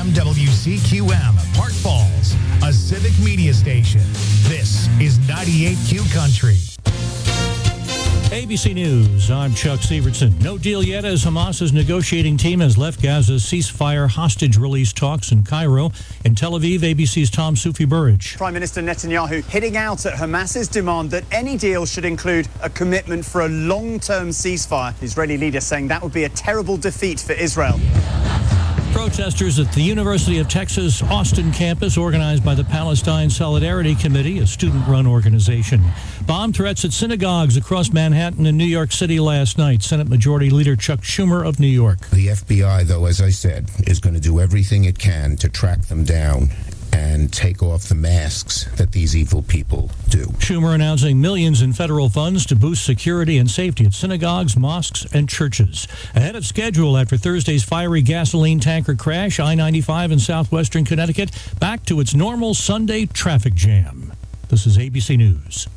from WCQM, Park Falls, a civic media station. This is 98Q Country. ABC News, I'm Chuck Severson. No deal yet as Hamas's negotiating team has left Gaza's ceasefire hostage release talks in Cairo. In Tel Aviv, ABC's Tom Sufi-Burridge. Prime Minister Netanyahu hitting out at Hamas's demand that any deal should include a commitment for a long-term ceasefire. The Israeli leader saying that would be a terrible defeat for Israel. Protesters at the University of Texas Austin campus, organized by the Palestine Solidarity Committee, a student-run organization. Bomb threats at synagogues across Manhattan and New York City last night. Senate Majority Leader Chuck Schumer of New York. The FBI, though, as I said, is going to do everything it can to track them down and take off the masks that these evil people do. Schumer announcing millions in federal funds to boost security and safety at synagogues, mosques, and churches. Ahead of schedule after Thursday's fiery gasoline tanker crash, I-95 in southwestern Connecticut back to its normal Sunday traffic jam. This is ABC News.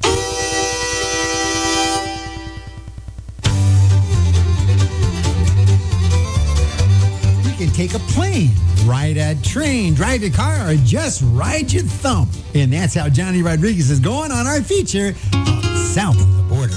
You can take a plane, ride a train, drive your car, or just ride your thumb. And that's how Johnny Rodriguez is going on our feature of South of the Border.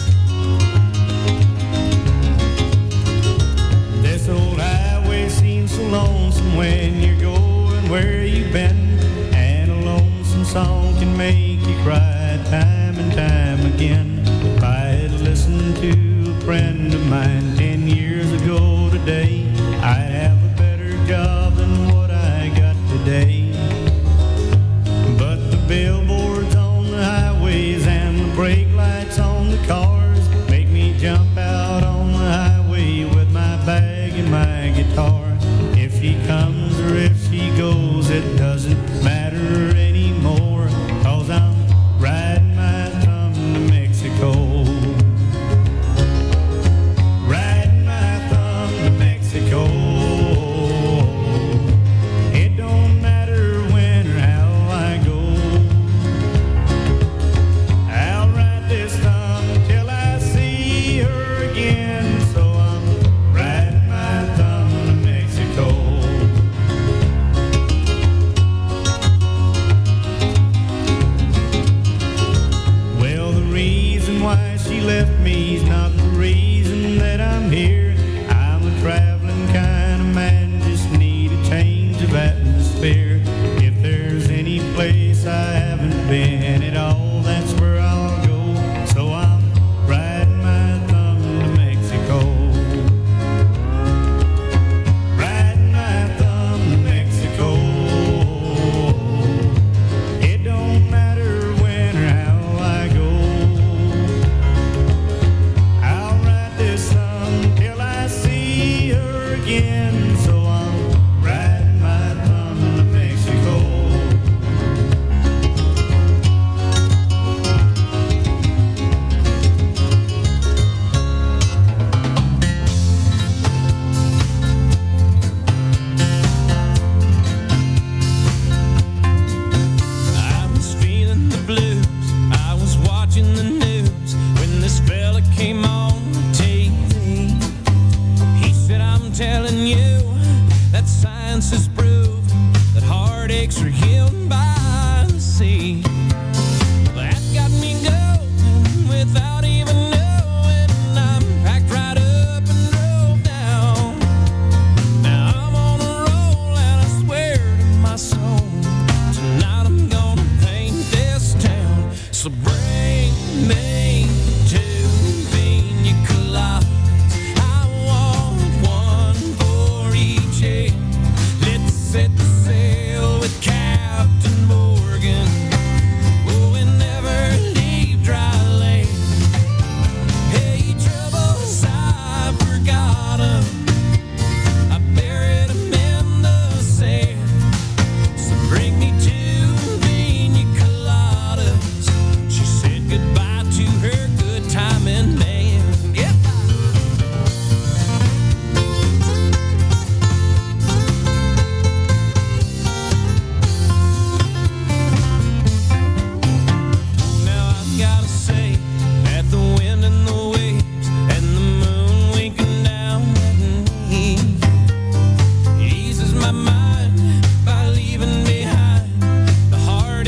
This old highway seems so lonesome when you're going where you've been. And a lonesome song can make you cry time and time again. If I had listened to a friend of mine 10 years ago today, I'd have a better job than what I got today. But the billboards on the highways and the brake lights on the cars make me jump out on the highway with my bag and my guitar. If she comes or if she goes, it doesn't matter anymore, 'cause I'm riding my thumb to Mexico. Riding my thumb to Mexico. It don't matter when or how I go. I'll ride this thumb till I see her again. So I'm riding my thumb to Mexico. Well, the reason why she left me's not the reason that I'm here. I'm a traveling kind of man, just need a change of atmosphere. If there's any place I haven't been at all, that's where I'll go. So I'm riding my thumb to Mexico. Riding my thumb to Mexico. It don't matter when or how I go. I'll ride this thumb till I see her again. So I'm riding my thumb to Mexico.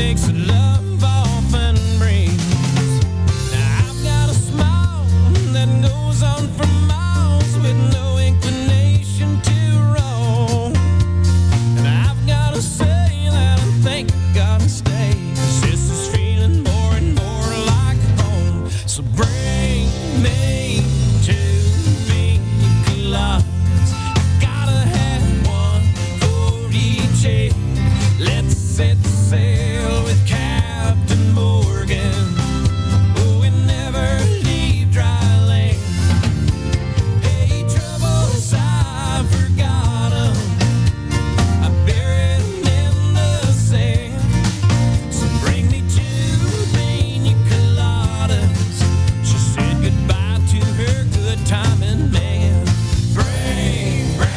mistakes that love often brings. Now I've got a smile that goes on for miles with no inclination to roam. And I've got to say that I think I gotta stay, 'cause this is feeling more and more like home. So bring me to Pina Coladas. Gotta have one for each head. Let's set sail with Captain Morgan. Oh, we never leave dry land. Hey, troubles, I forgot 'em. I buried 'em in the sand. So bring me to Pina Coladas. She said goodbye to her good timing man. Bring me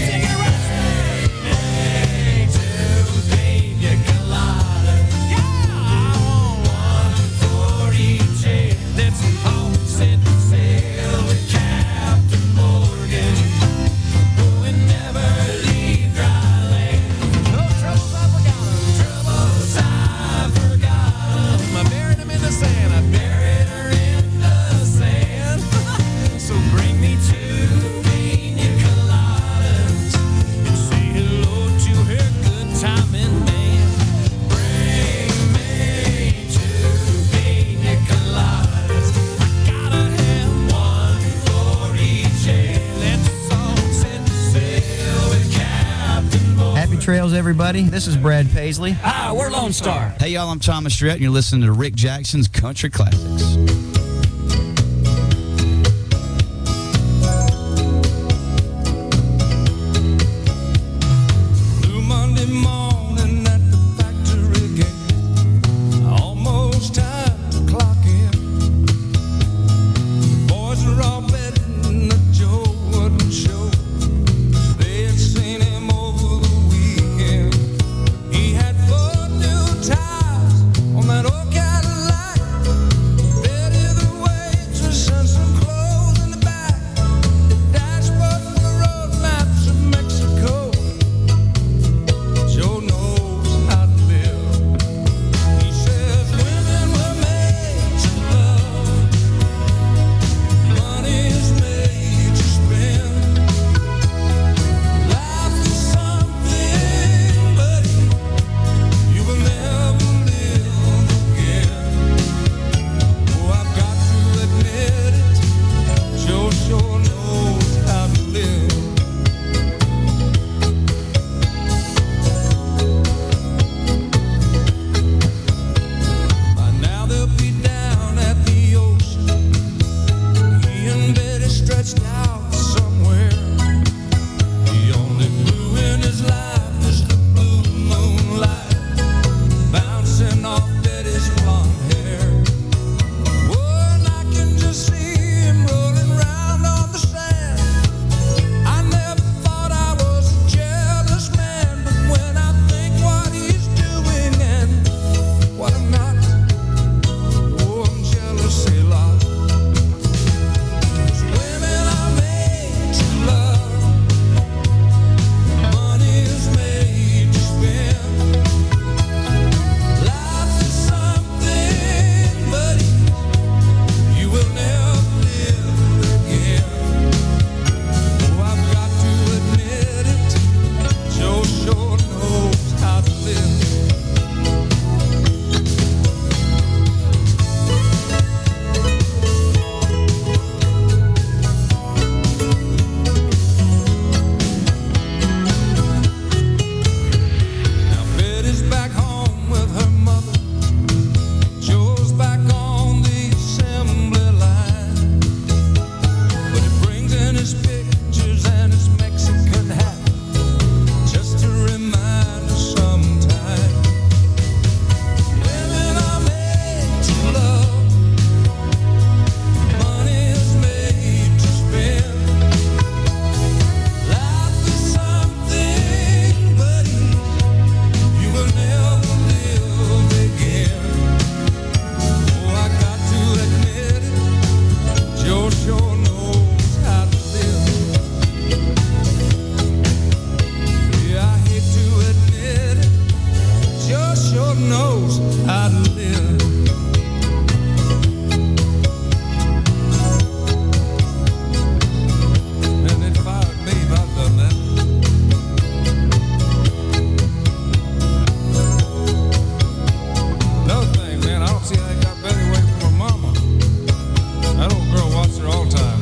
to Pina Coladas. Yeah, I want one for each head. Let's all set sail with Captain Morgan. Oh, we never leave dry land. No troubles, I forgot 'em. Troubles, I forgot 'em. I buried 'em in the sand. I buried her in the sand. So bring me to Pina Coladas and say hello to her good timing man. Bring me to Pina Coladas. I gotta have one for each head. Let's all set sail with Captain Morgan. Happy trails, everybody. This is Brad Paisley. Ah, we're Lone Star. Hey, y'all, I'm Thomas Stretton, and you're listening to Rick Jackson's Country Classics. Blue Monday morning at the factory gate. Almost time to clock in. Boys are all betting that Joe wouldn't show. They had seen him over the weekend. He had 4 new tires on that old Cadillac. Bet how to live. And it fired me if I'd done that. Another thing, man, I don't see how he got Betty away from her mama. That old girl watched her all the time.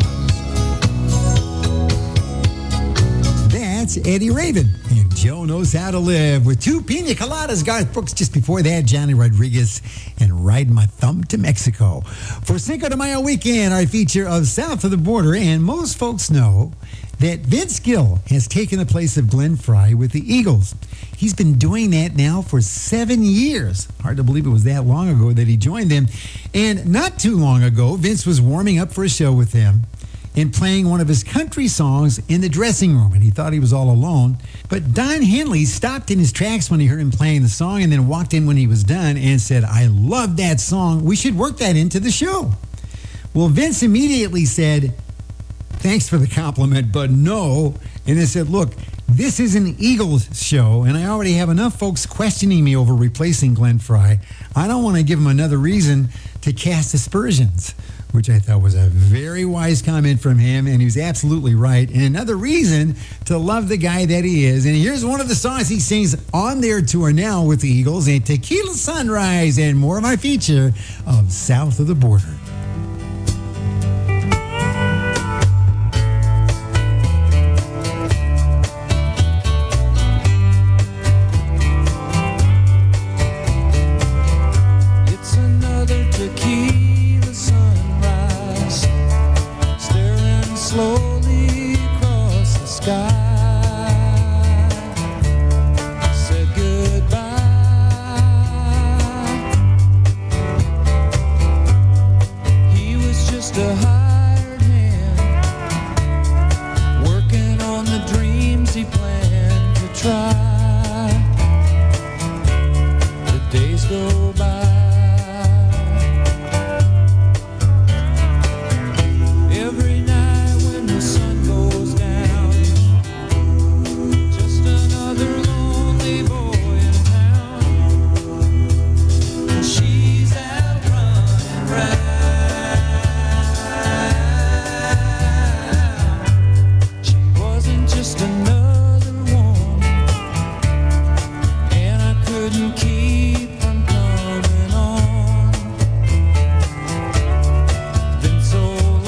That's Eddie Raven. And Joe Knows How to Live with two pina coladas. Garth Brooks just before that, Johnny Rodriguez and Ride My Thumb to Mexico. For Cinco de Mayo weekend, our feature of South of the Border. And most folks know that Vince Gill has taken the place of Glenn Frey with the Eagles. He's been doing that now for 7 years. Hard to believe it was that long ago that he joined them. And not too long ago, Vince was warming up for a show with them and playing one of his country songs in the dressing room, and he thought he was all alone. But Don Henley stopped in his tracks when he heard him playing the song and then walked in when he was done and said, "I love that song. We should work that into the show." Well, Vince immediately said, "Thanks for the compliment, but no." And they said, "Look, this is an Eagles show, and I already have enough folks questioning me over replacing Glenn Frey. I don't want to give him another reason to cast aspersions," which I thought was a very wise comment from him, and he was absolutely right. And another reason to love the guy that he is. And here's one of the songs he sings on their tour now with the Eagles, and Tequila Sunrise, and more of my feature of South of the Border. Slowly across the sky, said goodbye. He was just a hired hand, working on the dreams he planned to try. The days go by. Every night when the sun goes down, just another lonely boy in town. And she's out running round. She wasn't just another woman, and I couldn't keep from coming on. It's been so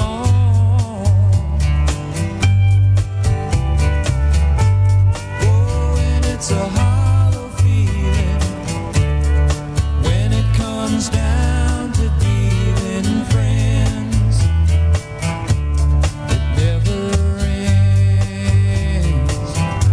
it's a hollow feeling when it comes down to dealing friends. It never ends.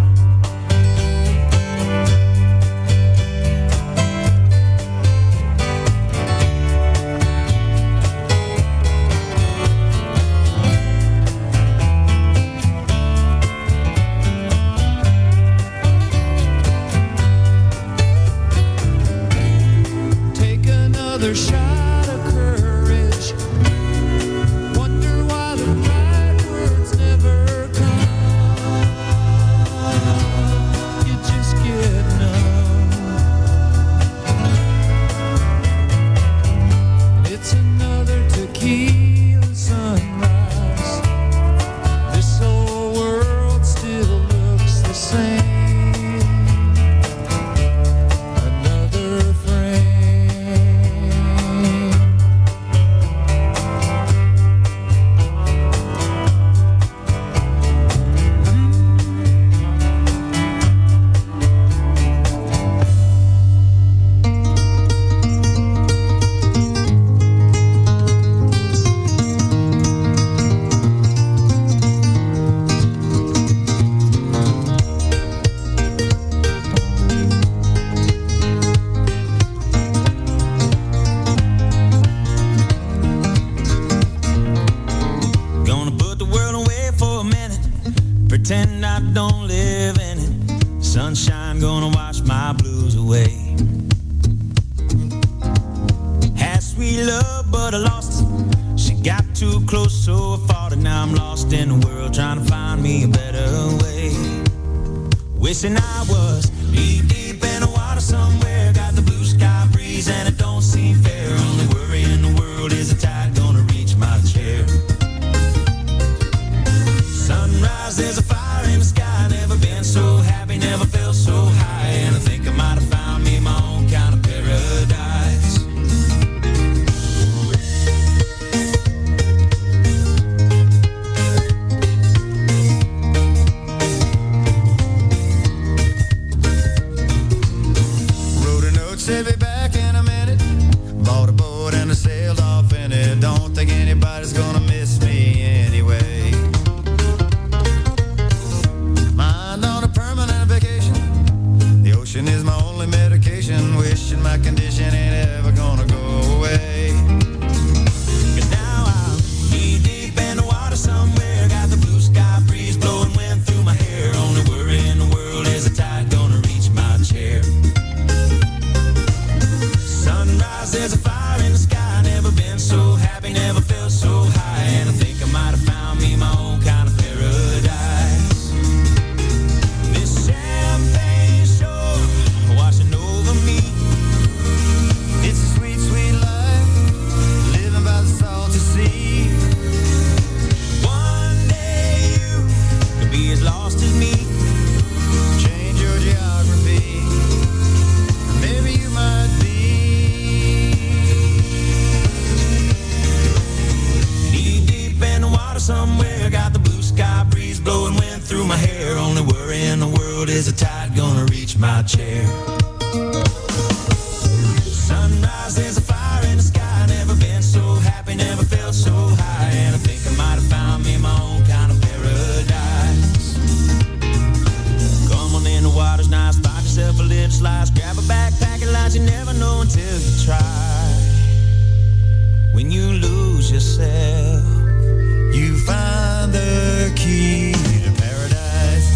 Take another shot of courage. Wonder why the right words never come. You just get numb. It's another tequila sunrise. This whole world still looks the same. Another frame. Gonna put the world away for a minute, pretend I don't live in it. Sunshine gonna wash my blues away. Had sweet love, but I lost it. She got too close, so I fought it. Now I'm lost in the world, trying to find me a better way. Wishing I was deep, deep in the water somewhere. Got the blue sky breeze and sailed off in it. Don't think anybody's gonna miss me anyway. Mind on a permanent vacation. The ocean is my only medication. Wishing my condition ain't ever gonna go away. Cause now I'm knee deep in the water somewhere. Got the blue sky breeze blowing wind through my hair. Only worry in the world is the tide gonna reach my chair. Sunrise, there's a fire in the sky. Never been so happy, never felt so high. And I think I might have found me my own kind of paradise. This champagne shore washing over me. It's a sweet, sweet life, living by the salty sea. One day you could be as lost as me. Change your geography, maybe you might be. Knee deep in the water somewhere. Got the blue sky breeze blowing wind through my hair. Only worry in the world is the tide gonna reach my chair. Sunrise, there's a fire in the sky. Never been so happy, never felt so high. And I think I might have found me my own kind of paradise. Come on in, the water's nice. Find yourself a lip slice. Grab a backpack and lunch. You never know until you try. When you lose yourself, you find the key to paradise.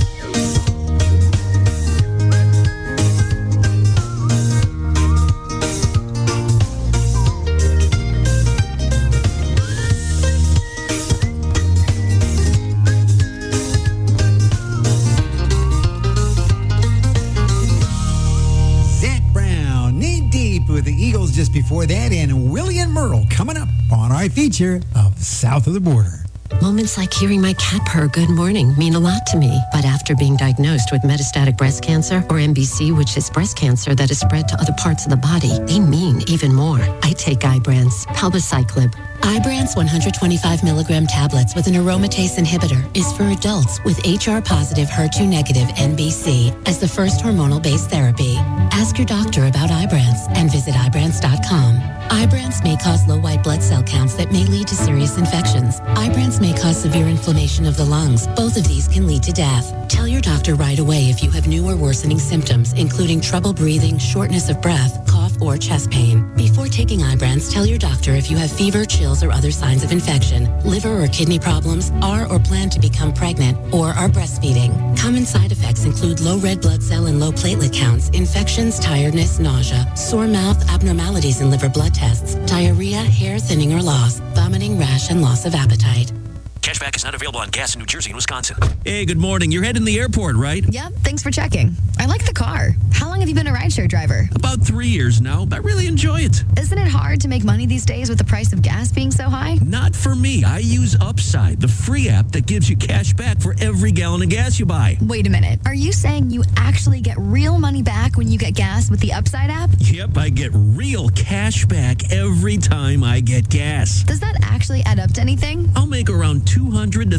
Zach Brown, knee deep with the Eagles just before that, and William Merle coming up on our feature of South of the Border. Moments like hearing my cat purr good morning mean a lot to me. But after being diagnosed with metastatic breast cancer, or MBC, which is breast cancer that is spread to other parts of the body, they mean even more. I take Ibrance, palbociclib. Ibrance 125 milligram tablets with an aromatase inhibitor is for adults with HR-positive, HER2-negative MBC as the first hormonal-based therapy. Ask your doctor about Ibrance and visit Ibrance.com. Ibrance may cause low white blood cell counts that may lead to serious infections. Ibrance may cause severe inflammation of the lungs. Both of these can lead to death. Tell your doctor right away if you have new or worsening symptoms, including trouble breathing, shortness of breath, cough, or chest pain. Before taking Ibrance, tell your doctor if you have fever, chills, or other signs of infection, liver or kidney problems, are or plan to become pregnant, or are breastfeeding. Common side effects include low red blood cell and low platelet counts, infections, tiredness, nausea, sore mouth, abnormalities in liver blood tests, diarrhea, hair thinning or loss, vomiting, rash, and loss of appetite. Cashback is not available on gas in New Jersey and Wisconsin. Hey, good morning. You're heading to the airport, right? Yep, thanks for checking. I like the car. How long have you been a rideshare driver? About 3 years now. I really enjoy it. Isn't it hard to make money these days with the price of gas being so high? Not for me. I use Upside, the free app that gives you cash back for every gallon of gas you buy. Wait a minute. Are you saying you actually get real money back when you get gas with the Upside app? Yep, I get real cash back every time I get gas. Does that actually add up to anything? I'll make around $200 to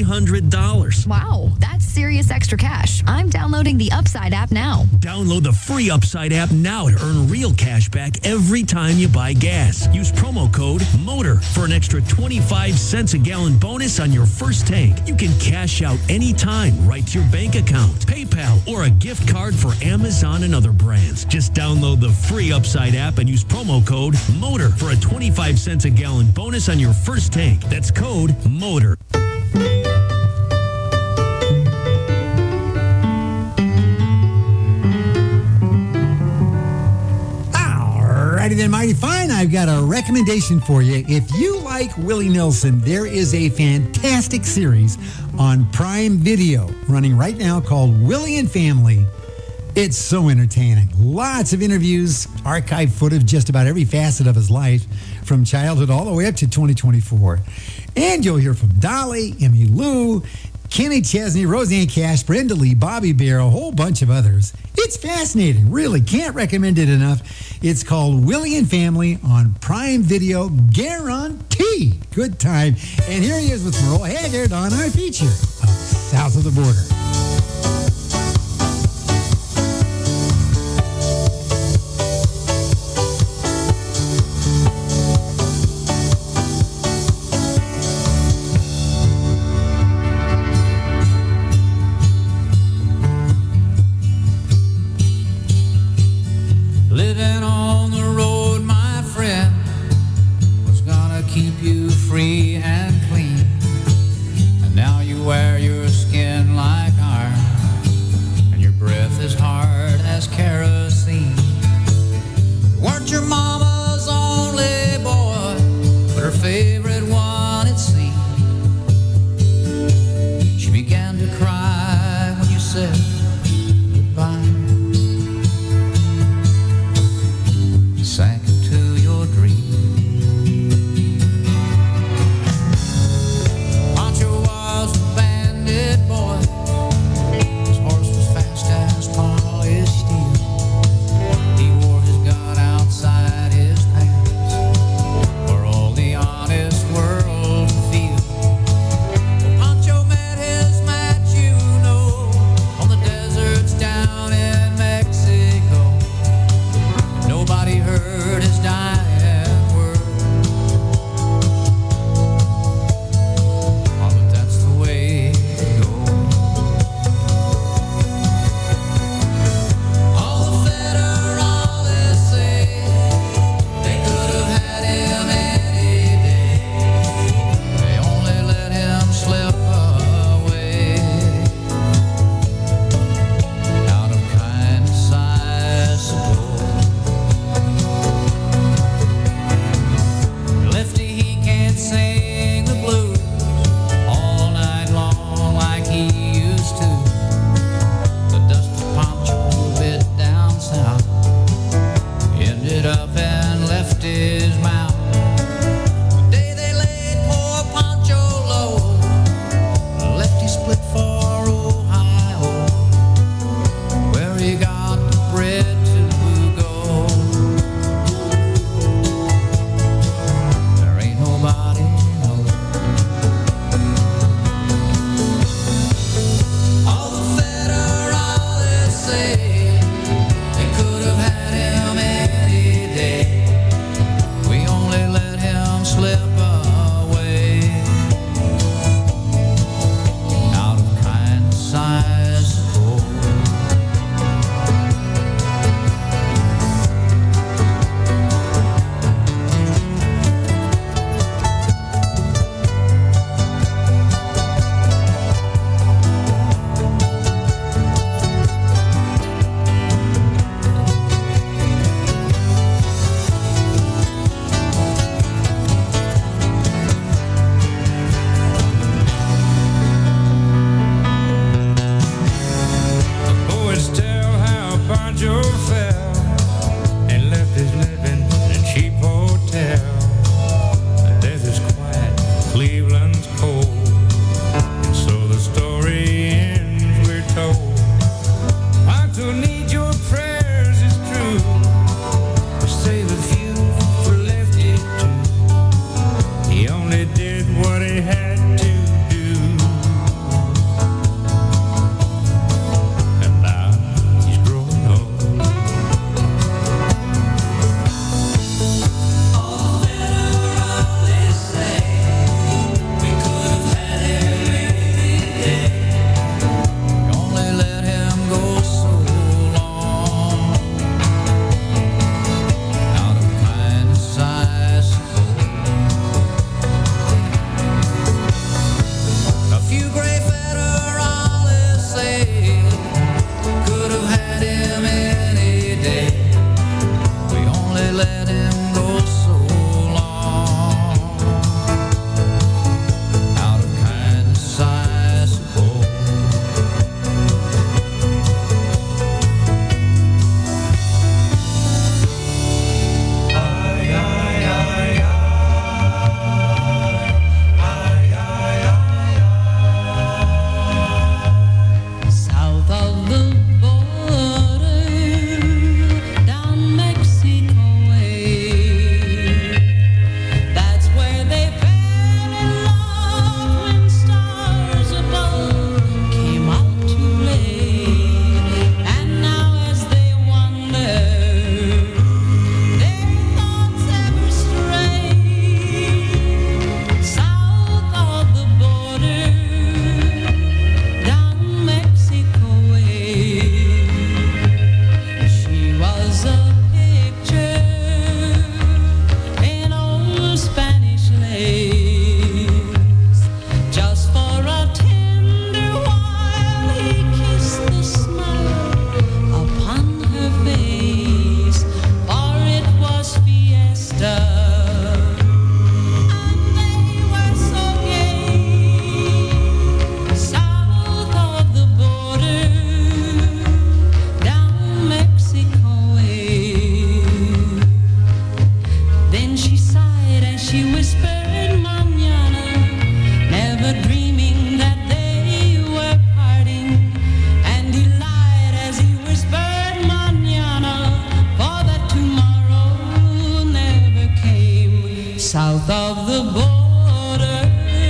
$300. Wow, that's serious extra cash. I'm downloading the Upside app now. Download the free Upside app now to earn real cash back every time you buy gas. Use promo code MOTOR for an extra 25 cents a gallon bonus on your first tank. You can cash out anytime right to your bank account, PayPal, or a gift card for Amazon and other brands. Just download the free Upside app and use promo code MOTOR for a 25 cents a gallon bonus on your first tank. That's code MOTOR. Alrighty then, mighty fine. I've got a recommendation for you. If you like Willie Nelson, there is a fantastic series on Prime Video running right now called Willie and Family. It's so entertaining. Lots of interviews, archive footage, just about every facet of his life, from childhood all the way up to 2024. And you'll hear from Dolly, Emmy Lou, Kenny Chesney, Roseanne Cash, Brenda Lee, Bobby Bear, a whole bunch of others. It's fascinating. Really, can't recommend it enough. It's called Willie and Family on Prime Video. Guarantee good time. And here he is with Merle Haggard on our feature of South of the Border. she whispered mañana, never dreaming that they were parting. And he lied as he whispered mañana, for that tomorrow never came. South of the border,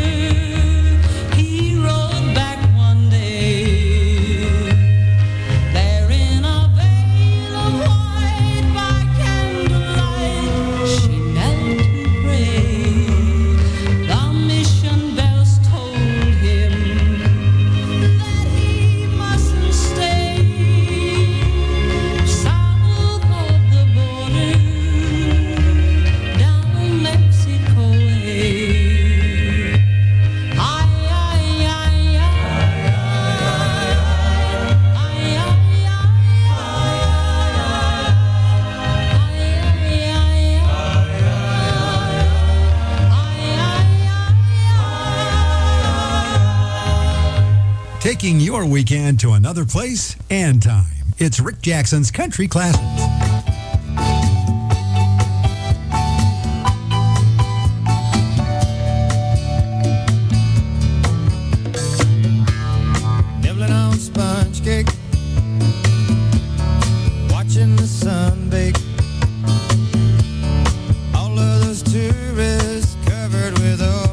he rode back one day. There in a veil of white by candlelight, she knelt to pray. The mission bells told him that he mustn't stay. South of the border, down Mexico way. Taking your weekend to another place and time. It's Rick Jackson's Country Classics. Nibbling on sponge cake, watching the sun bake. All of those tourists covered with oil,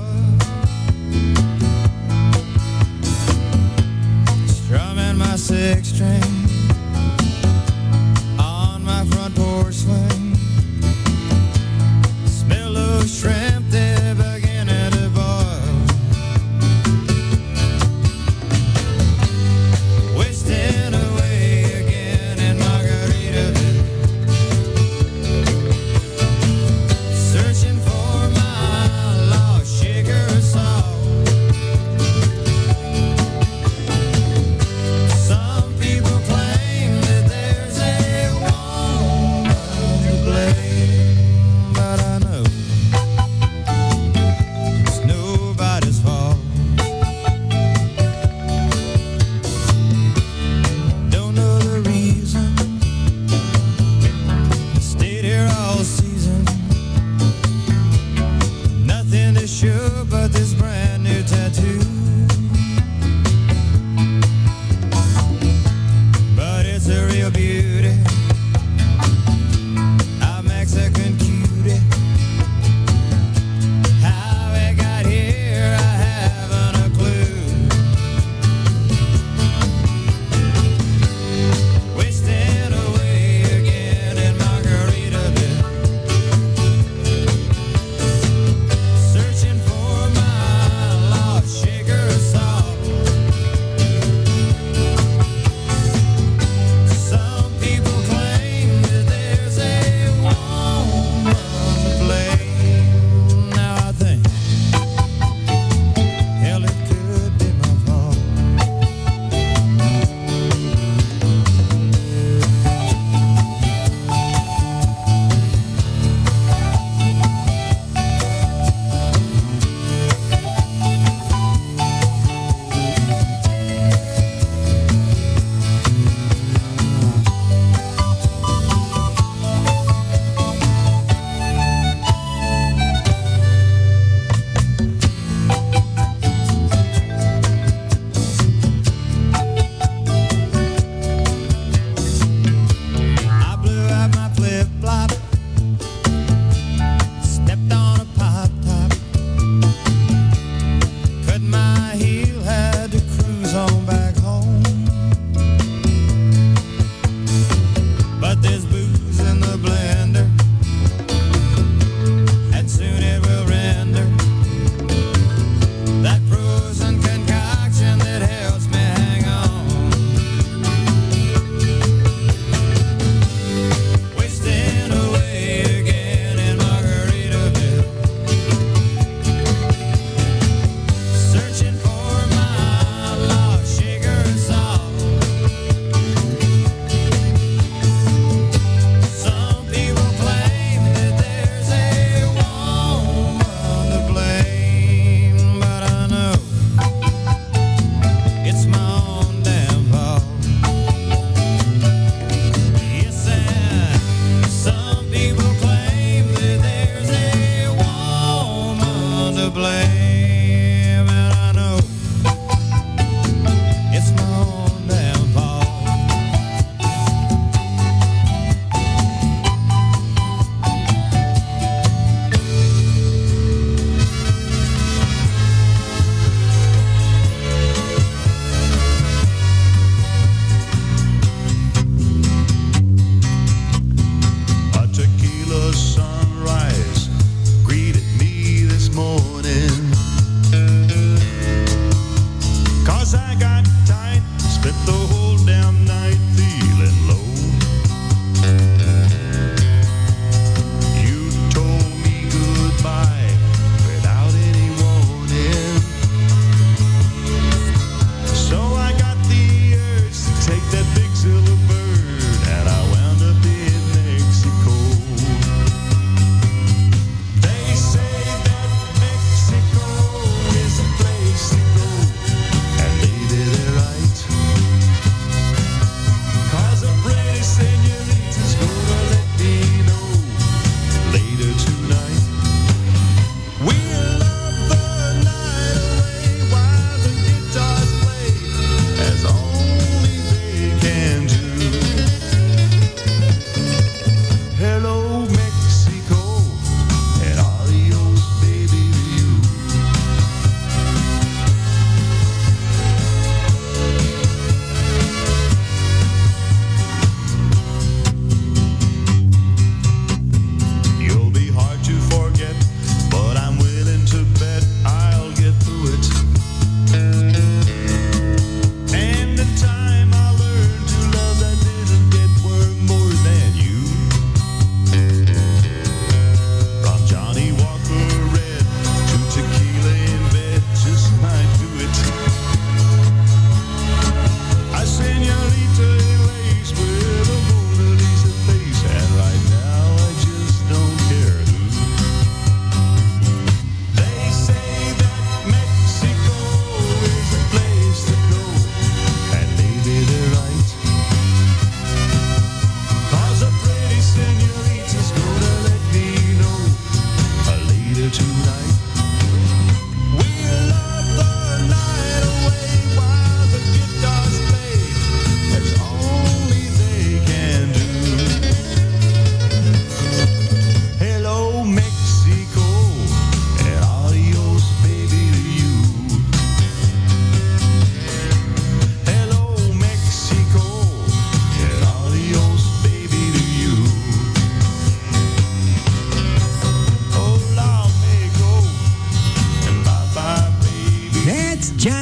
strumming my six string on my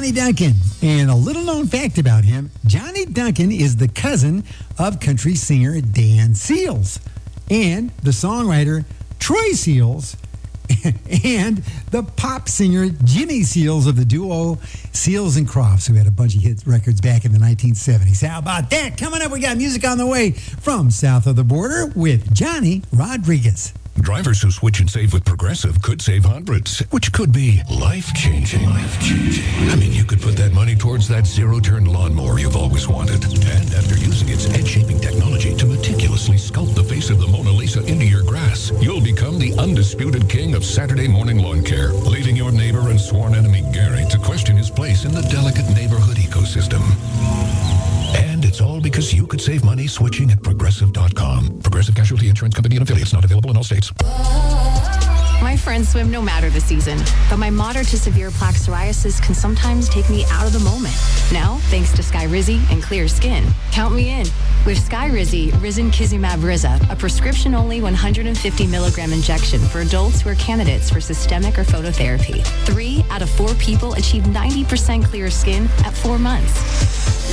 Johnny Duncan. And a little known fact about him, Johnny Duncan is the cousin of country singer Dan Seals and the songwriter Troy Seals and the pop singer Jimmy Seals of the duo Seals and Crofts, who had a bunch of hit records back in the 1970s. How about that? Coming up, we got music on the way from south of the border with Johnny Rodriguez. Drivers who switch and save with Progressive could save hundreds, which could be life-changing. I mean, you could put that money towards that zero-turn lawnmower you've always wanted. And after using its edge-shaping technology to meticulously sculpt the face of the Mona Lisa into your grass, you'll become the undisputed king of Saturday morning lawn care, leaving your neighbor and sworn enemy Gary to question his place in the delicate neighborhood ecosystem. And it's all because you could save money switching at Progressive.com. Progressive Casualty Insurance Company and affiliates, not available in all states. My friends swim no matter the season, but my moderate to severe plaque psoriasis can sometimes take me out of the moment. Now, thanks to Skyrizi and Clear Skin, count me in. With Skyrizi, Risankizumab Riza, a prescription-only 150 milligram injection for adults who are candidates for systemic or phototherapy. 3 out of 4 people achieve 90% clear skin at 4 months.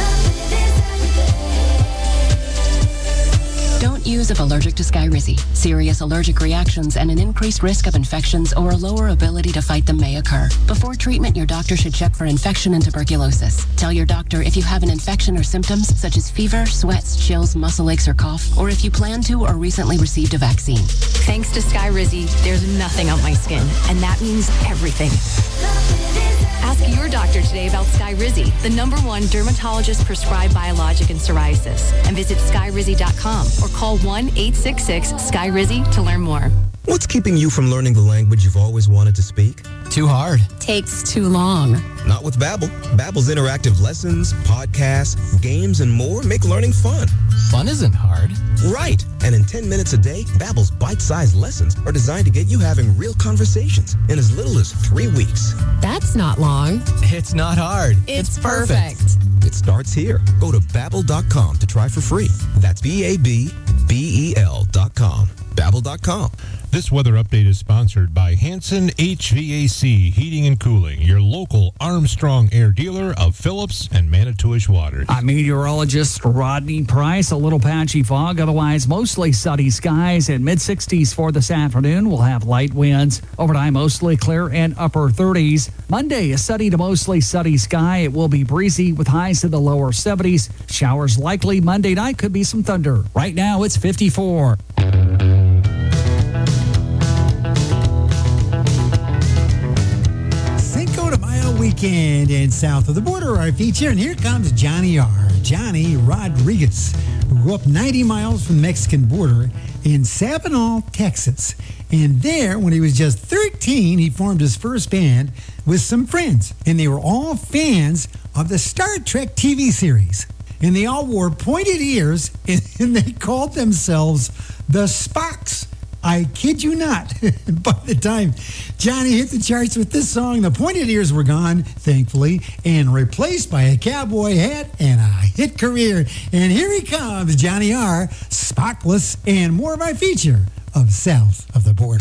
Don't use if allergic to Skyrizi. Serious allergic reactions and an increased risk of infections or a lower ability to fight them may occur. Before treatment, your doctor should check for infection and tuberculosis. Tell your doctor if you have an infection or symptoms such as fever, sweats, chills, muscle aches, or cough, or if you plan to or recently received a vaccine. Thanks to Skyrizi, there's nothing on my skin, and that means everything. Ask your doctor today about Skyrizi, the #1 dermatologist-prescribed biologic in psoriasis, and visit skyrizi.com or call 1-866-SKYRIZI to learn more. What's keeping you from learning the language you've always wanted to speak? Too hard. Takes too long. Not with Babbel. Babbel's interactive lessons, podcasts, games, and more make learning fun. Fun isn't hard. Right. And in 10 minutes a day, Babbel's bite-sized lessons are designed to get you having real conversations in as little as 3 weeks. That's not long. It's not hard. It's perfect. It starts here. Go to Babbel.com to try for free. That's Babbel.com. Babbel.com. This weather update is sponsored by Hanson HVAC Heating and Cooling, your local Armstrong Air dealer of Phillips and Manitowish Waters. I'm meteorologist Rodney Price. A little patchy fog, otherwise mostly sunny skies and mid-60s for this afternoon. We'll have light winds. Overnight, mostly clear and upper 30s. Monday, a sunny to mostly sunny sky. It will be breezy with highs in the lower 70s. Showers likely Monday night. Could be some thunder. Right now, it's 54. Cinco de Mayo weekend and south of the border, our feature. And here comes Johnny R. Johnny Rodriguez, who grew up 90 miles from the Mexican border in Sabinal, Texas. And there, when he was just 13, he formed his first band with some friends. And they were all fans of the Star Trek TV series. And they all wore pointed ears, and they called themselves the Spocks. I kid you not. By the time Johnny hit the charts with this song, the pointed ears were gone, thankfully, and replaced by a cowboy hat and a hit career. And here he comes, Johnny R., Spockless, and more of our feature of South of the Border.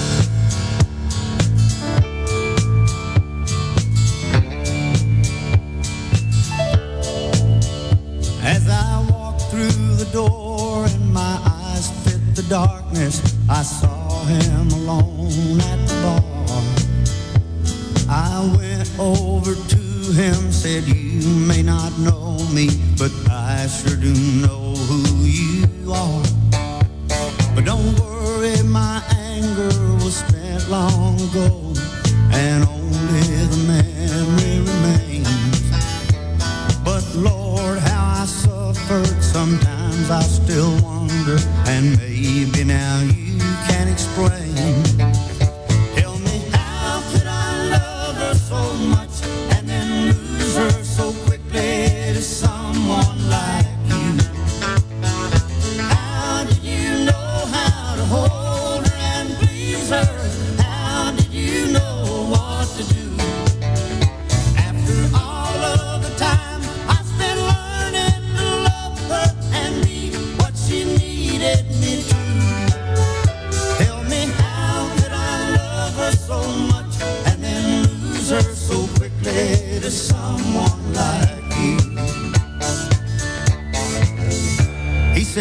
As I walked through the door and my eyes fit the darkness, I saw him alone at the bar. I went over to him, said, "You may not know me, but I sure do know who you are. But don't worry, my anger was spent long ago, and only the memory remains. But Lord, how I suffered, sometimes I still wonder, and maybe now you can explain. Tell me, how could I love her so much and then lose her so quickly to someone like you? How did you know how to hold her and please her? How did you know what to do? After all of the time I spent learning to love her and be what she needed me to. Tell me, how could I love her so much and then lose her so quickly to someone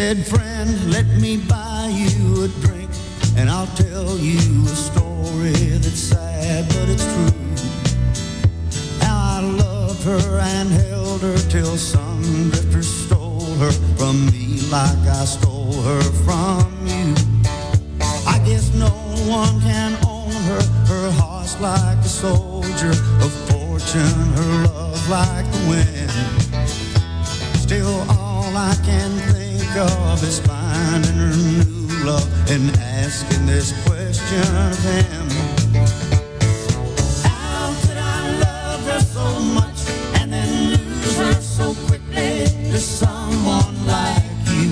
said, friend, let me buy you a drink, and I'll tell you a story that's sad, but it's true. How I loved her and held her till some drifter stole her from me like I stole her from you. I guess no one can own her. Her heart's like a soldier of fortune, her love like the wind. Still all I can think of is finding her new love and asking this question of him. How could I love her so much and then lose her so quickly to someone like you?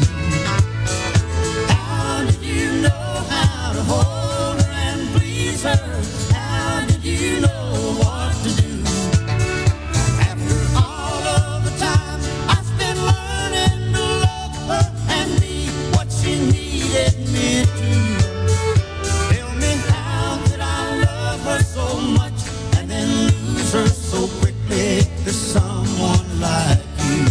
How did you know how to hold her and please her? How did you know what to do? After all of the time I spent learning to love her and be what she needed me to. Tell me, how could I love her so much and then lose her so quickly to someone like you?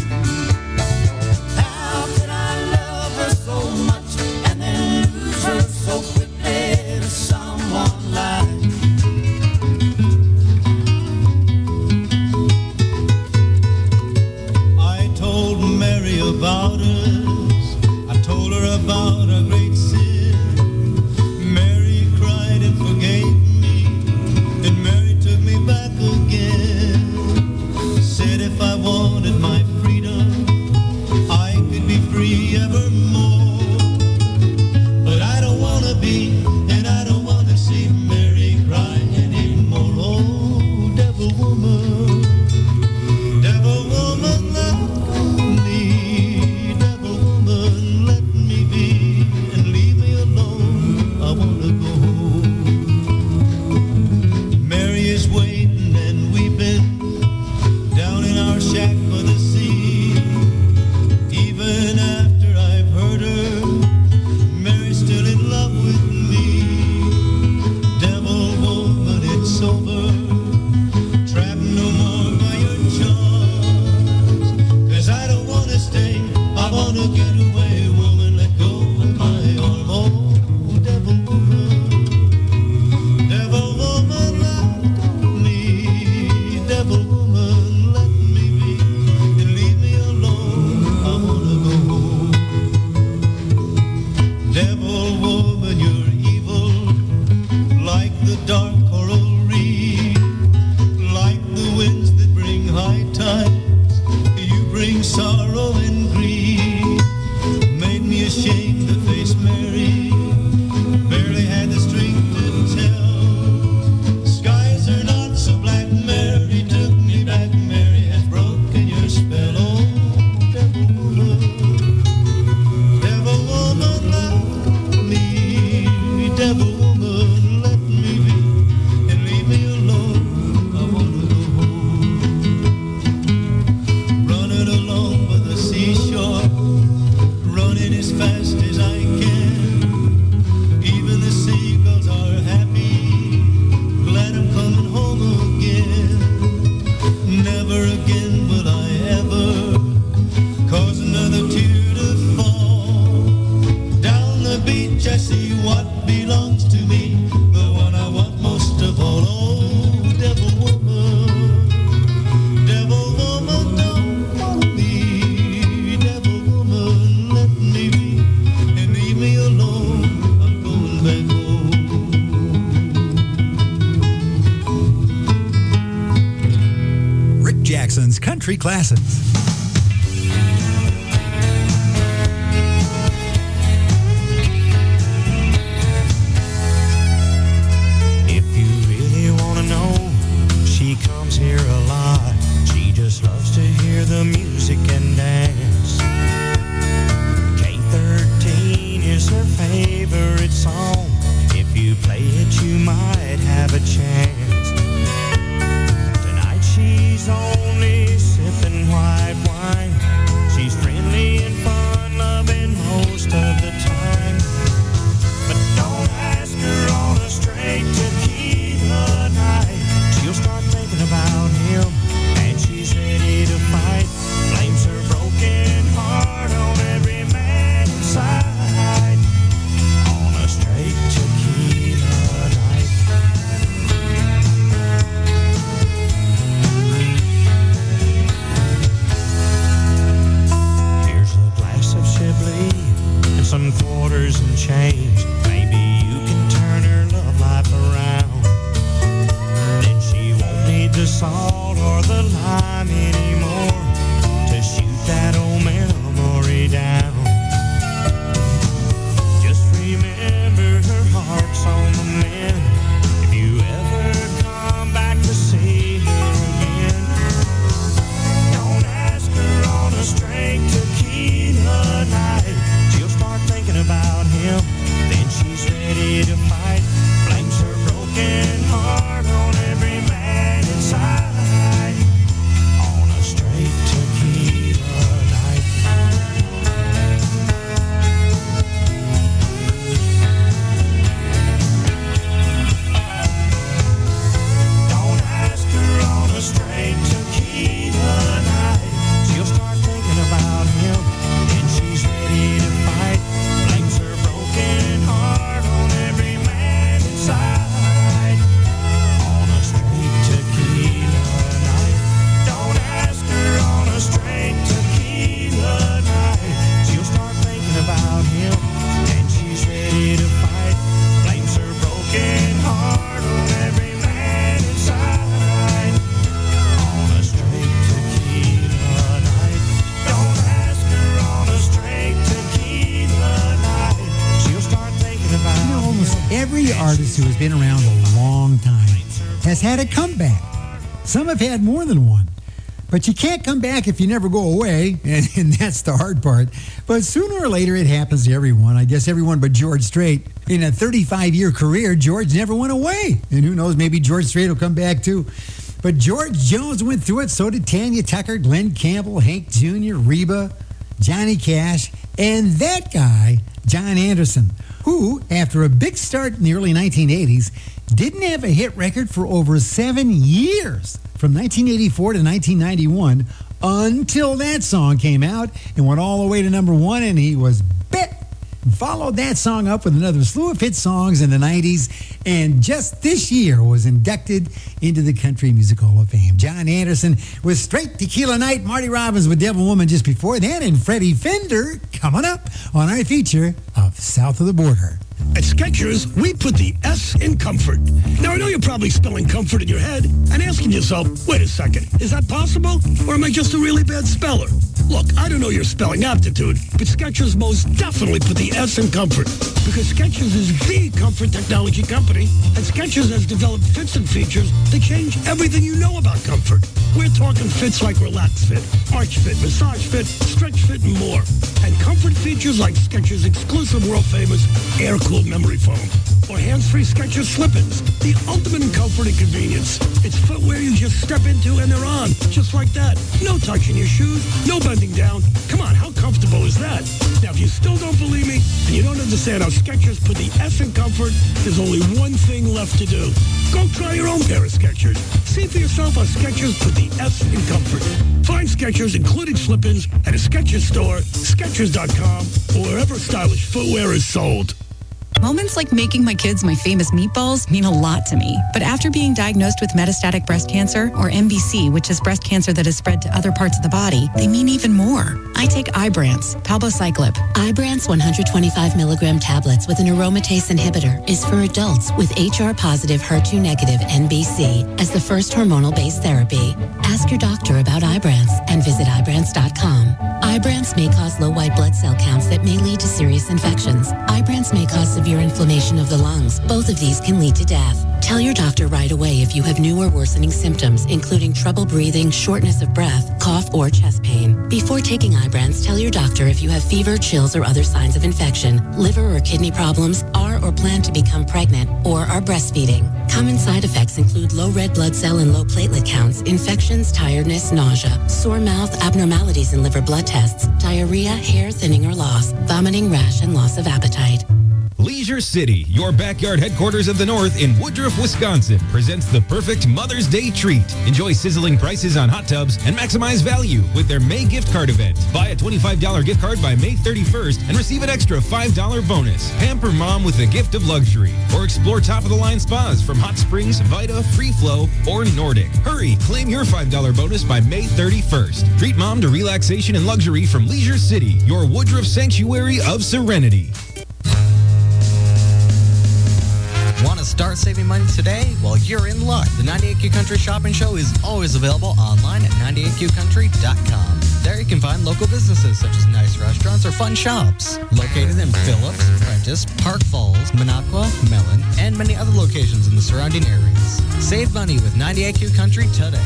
How could I love her so much and then lose her so quickly to someone like you? I told Mary about us. I told her about our great sin. Mary cried and forgave me, and Mary took me back again. Said if I wanted my freedom, I could be free evermore. But I don't want to be, and I don't want to see Mary cry anymore. Oh, devil woman, let me, devil woman, let me be, and leave me alone. I want to go home. Mary is waiting and weeping down in our shack by the sea. Even after I've hurt her, Mary's still in love with me. Devil woman, it's over. Trapped no more by your charms. 'Cause I don't want to stay, I want to get away. Woman, let go of my arm. Oh, devil woman, let me. Devil woman, let me be, and leave me alone. I want to go home. Devil woman, you're evil, like the dark coral reef, like the winds that bring high tides. You bring sorrow and grief. Made me ashamed to face Mary. Barely had the strength to tell. Skies are not so black. Mary took me back. Mary has broken your spell. Oh, devil woman, let me. Devil woman, let me be, and leave me alone. I want to go home. Running along by the seashore, running as fast as I can. Even the seagulls are happy, glad I'm coming home again. Never again will I ever cause another tear to fall. Down the beach I see what belongs to me, the one I want most of all. Oh, devil woman, don't want me. Devil woman, let me be, and leave me alone. I'm going back home. Rick Jackson's Country Classics. If you really want to know, she comes here a lot. She just loves to hear the music and dance. K13 is her favorite song. If you play it, you might have a chance. Tonight she's only sipping white wine. artist who has been around a long time, has had a comeback. Some have had more than one. But you can't come back if you never go away, and that's the hard part. But sooner or later, it happens to everyone. I guess everyone but George Strait. In a 35-year career, George never went away. And who knows, maybe George Strait will come back too. But George Jones went through it, so did Tanya Tucker, Glenn Campbell, Hank Jr., Reba, Johnny Cash, and that guy, John Anderson, who, after a big start in the early 1980s, didn't have a hit record for over 7 years, from 1984 to 1991, until that song came out and went all the way to number one, and he was bit. Followed that song up with another slew of hit songs in the 90s, and just this year was inducted into the Country Music Hall of Fame. John Anderson with Straight Tequila Night, Marty Robbins with Devil Woman just before that, and Freddie Fender coming up on our feature of South of the Border. At Skechers, we put the S in comfort. Now, I know you're probably spelling comfort in your head and asking yourself, wait a second, is that possible? Or am I just a really bad speller? Look, I don't know your spelling aptitude, but Skechers most definitely put the S in comfort. Because Skechers is the comfort technology company, and Skechers has developed fits and features that change everything you know about comfort. We're talking fits like Relax Fit, Arch Fit, Massage Fit, Stretch Fit, and more. And comfort features like Skechers' exclusive world-famous air-cooled memory foam, or hands-free Skechers slip-ins, the ultimate in comfort and convenience. It's footwear you just step into and they're on, just like that. No touching your shoes, no bending down. Come on, how comfortable is that? Now, if you still don't believe me and you don't understand how Skechers put the S in comfort, there's only one thing left to do. Go try your own pair of Skechers. See for yourself how Skechers put the S in comfort. Find Skechers, including slip-ins, at a Skechers store, Skechers.com, or wherever stylish footwear is sold. Moments like making my kids my famous meatballs mean a lot to me. But after being diagnosed with metastatic breast cancer, or MBC, which is breast cancer that has spread to other parts of the body, they mean even more. I take Ibrance, palbociclib. Ibrance 125 milligram tablets with an aromatase inhibitor is for adults with HR-positive, HER2-negative MBC as the first hormonal-based therapy. Ask your doctor about Ibrance and visit Ibrance.com. Ibrance may cause low white blood cell counts that may lead to serious infections. Ibrance may cause severe inflammation of the lungs. Both of these can lead to death. Tell your doctor right away if you have new or worsening symptoms, including trouble breathing, shortness of breath, cough, or chest pain. Before taking Ibrance, tell your doctor if you have fever, chills, or other signs of infection, liver or kidney problems, are or plan to become pregnant, or are breastfeeding. Common side effects include low red blood cell and low platelet counts, infections, tiredness, nausea, sore mouth, abnormalities in liver blood tests, diarrhea, hair thinning or loss, vomiting, rash, and loss of appetite. Leisure City, your backyard headquarters of the North in Woodruff, Wisconsin, presents the perfect Mother's Day treat. Enjoy sizzling prices on hot tubs and maximize value with their May gift card event. Buy a $25 gift card by May 31st and receive an extra $5 bonus. Pamper mom with the gift of luxury. Or explore top-of-the-line spas from Hot Springs, Vita, Free Flow, or Nordic. Hurry, claim your $5 bonus by May 31st. Treat mom to relaxation and luxury from Leisure City, your Woodruff sanctuary of serenity. Want to start saving money today? Well, you're in luck. The 98Q Country Shopping Show is always available online at 98QCountry.com. There you can find local businesses such as nice restaurants or fun shops. Located in Phillips, Prentice, Park Falls, Minocqua, Mellon, and many other locations in the surrounding areas. Save money with 98Q Country today.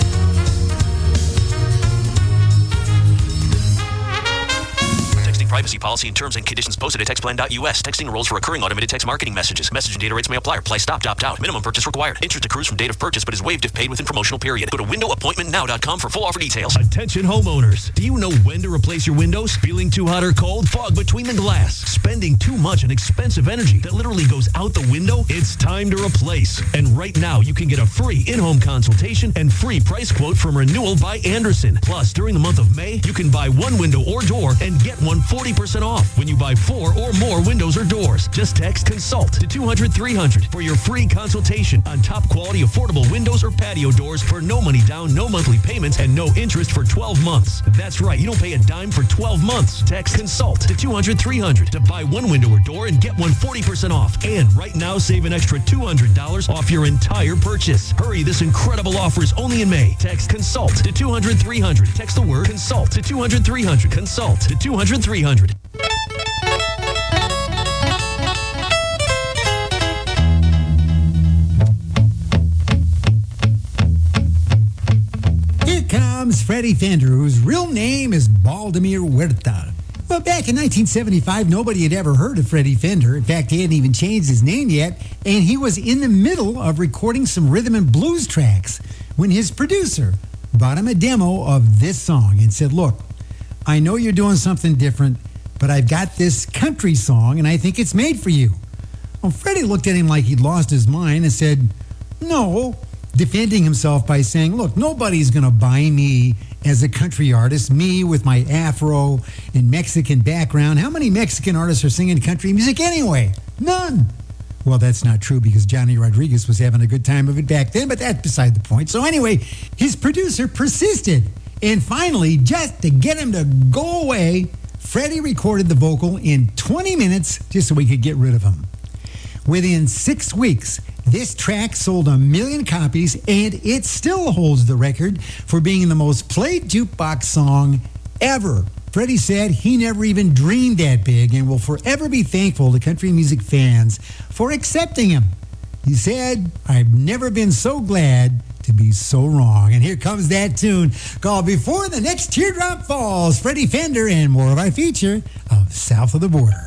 Privacy policy and terms and conditions posted at textplan.us. Texting enrolls for recurring automated text marketing messages. Message and data rates may apply. Reply stop, opt out. Minimum purchase required. Interest accrues from date of purchase but is waived if paid within promotional period. Go to windowappointmentnow.com for full offer details. Attention homeowners. Do you know when to replace your windows? Feeling too hot or cold? Fog between the glass? Spending too much on expensive energy that literally goes out the window? It's time to replace. And right now you can get a free in-home consultation and free price quote from Renewal by Andersen. Plus, during the month of May, you can buy one window or door and get one 40% off when you buy 4 or more windows or doors. Just text CONSULT to 200-300 for your free consultation on top quality affordable windows or patio doors for no money down, no monthly payments, and no interest for 12 months. That's right, you don't pay a dime for 12 months. Text CONSULT to 200-300 to buy one window or door and get one 40% off. And right now, save an extra $200 off your entire purchase. Hurry, this incredible offer is only in May. Text CONSULT to 200-300. Text the word CONSULT to 200-300. CONSULT to 200-300. comes Freddie Fender, whose real name is Baldemir Huerta. Well, back in 1975, nobody had ever heard of Freddie Fender. In fact, he hadn't even changed his name yet, and he was in the middle of recording some rhythm and blues tracks when his producer brought him a demo of this song and said, look, I know you're doing something different, but I've got this country song, and I think it's made for you. Well, Freddie looked at him like he'd lost his mind and said, no, defending himself by saying, look, nobody's going to buy me as a country artist, me with my afro and Mexican background. How many Mexican artists are singing country music anyway? None. Well, that's not true because Johnny Rodriguez was having a good time of it back then, but that's beside the point. So anyway, his producer persisted. And finally, just to get him to go away, Freddie recorded the vocal in 20 minutes just so we could get rid of him. Within 6 weeks, this track sold 1 million copies, and it still holds the record for being the most played jukebox song ever. Freddie said he never even dreamed that big and will forever be thankful to country music fans for accepting him. He said, I've never been so glad to be so wrong. And here comes that tune called Before the Next Teardrop Falls, Freddie Fender, and more of our feature of South of the Border.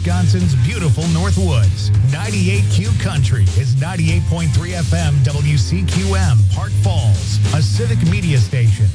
Wisconsin's beautiful North Woods. 98Q Country is 98.3 FM WCQM, Park Falls, a civic media station.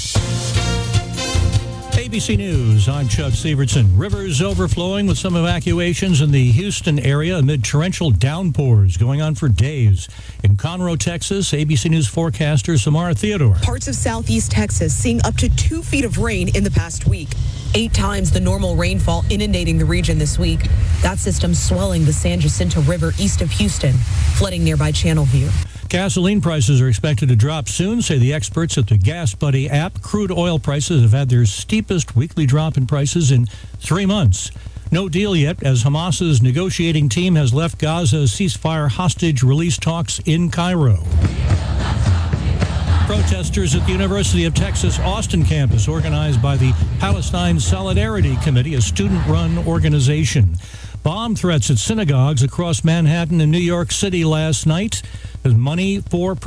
ABC News, I'm Chuck Sievertson. Rivers overflowing with some evacuations in the Houston area amid torrential downpours going on for days. In Conroe, Texas, ABC News forecaster Samara Theodore. Parts of southeast Texas seeing up to 2 feet of rain in the past week. 8 times the normal rainfall inundating the region this week. That system swelling the San Jacinto River east of Houston, flooding nearby Channelview. Gasoline prices are expected to drop soon, say the experts at the Gas Buddy app. Crude oil prices have had their steepest weekly drop in prices in 3 months. No deal yet, as Hamas's negotiating team has left Gaza's ceasefire hostage release talks in Cairo. Protesters at the University of Texas Austin campus, organized by the Palestine Solidarity Committee, a student-run organization. Bomb threats at synagogues across Manhattan and New York City last night. There's money for